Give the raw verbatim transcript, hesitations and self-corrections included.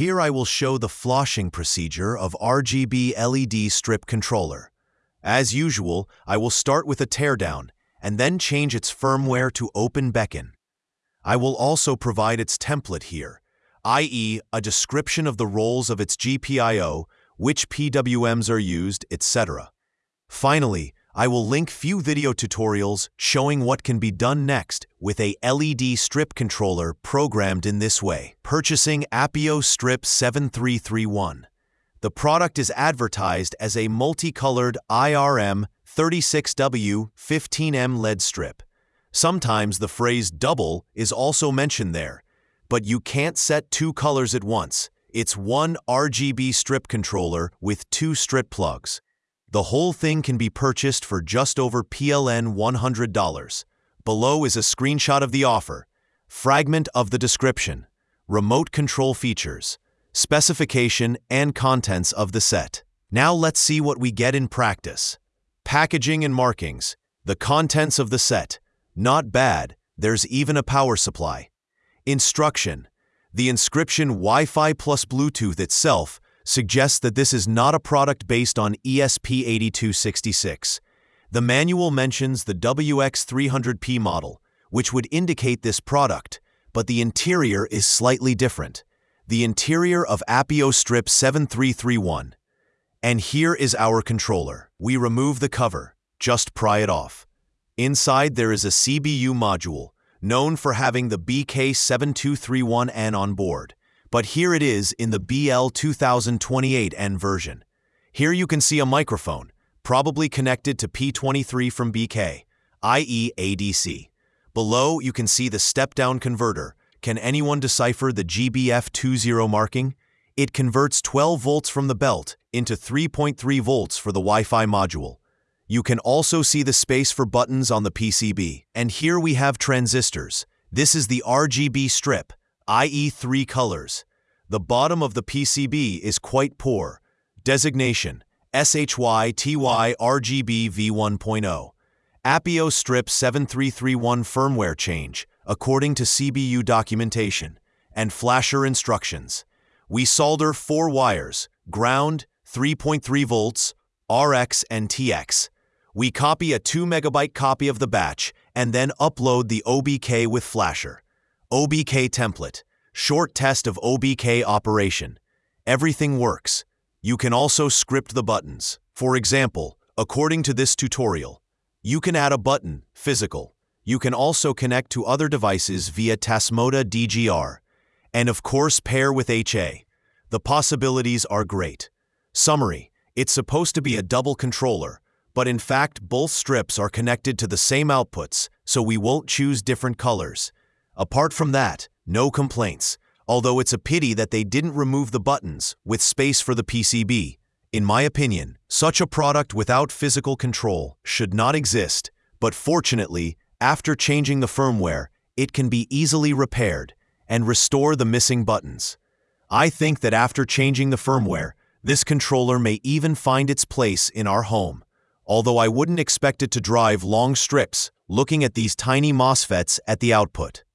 Here I will show the flashing procedure of R G B L E D strip controller. As usual, I will start with a teardown and then change its firmware to Open Beacon. I will also provide its template here, that is a description of the roles of its G P I O, which P W Ms are used, et cetera. Finally, I will link few video tutorials showing what can be done next with a L E D strip controller programmed in this way. Purchasing Apeo Strip seven three three one. The product is advertised as a multicolored I R M thirty-six W fifteen M L E D strip. Sometimes the phrase double is also mentioned there, but you can't set two colors at once. It's one R G B strip controller with two strip plugs. The whole thing can be purchased for just over P L N one hundred dollars. Below is a screenshot of the offer, fragment of the description, remote control features, specification and contents of the set. Now let's see what we get in practice. Packaging and markings, the contents of the set. Not bad, there's even a power supply. Instruction. The inscription Wi-Fi plus Bluetooth itself suggests that this is not a product based on E S P eighty-two sixty-six. The manual mentions the W X three hundred P model, which would indicate this product, but the interior is slightly different. The interior of Apeo Strip seven three three one. And here is our controller. We remove the cover, just pry it off. Inside there is a C B U module, known for having the B K seven two three one N on board. But here it is in the B L two thousand twenty-eight N version. Here you can see a microphone, probably connected to P twenty-three from B K, that is A D C. Below you can see the step-down converter. Can anyone decipher the G B F twenty marking? It converts twelve volts from the belt into three point three volts for the Wi-Fi module. You can also see the space for buttons on the P C B. And here we have transistors. This is the R G B strip, that is three colors. The bottom of the P C B is quite poor. Designation, S H Y T Y R G B V one point zero. Apeo Strip seven three three one firmware change, according to C B U documentation, and flasher instructions. We solder four wires, ground, three point three volts, R X and T X. We copy a two megabyte copy of the batch and then upload the O B K with flasher. O B K template. Short test of O B K operation. Everything works. You can also script the buttons. For example, according to this tutorial, you can add a button, physical. You can also connect to other devices via Tasmota D G R. And of course pair with H A. The possibilities are great. Summary. It's supposed to be a double controller, but in fact both strips are connected to the same outputs, so we won't choose different colors. Apart from that, no complaints, although it's a pity that they didn't remove the buttons with space for the P C B. In my opinion, such a product without physical control should not exist, but fortunately, after changing the firmware, it can be easily repaired and restore the missing buttons. I think that after changing the firmware, this controller may even find its place in our home. Although I wouldn't expect it to drive long strips, looking at these tiny MOSFETs at the output.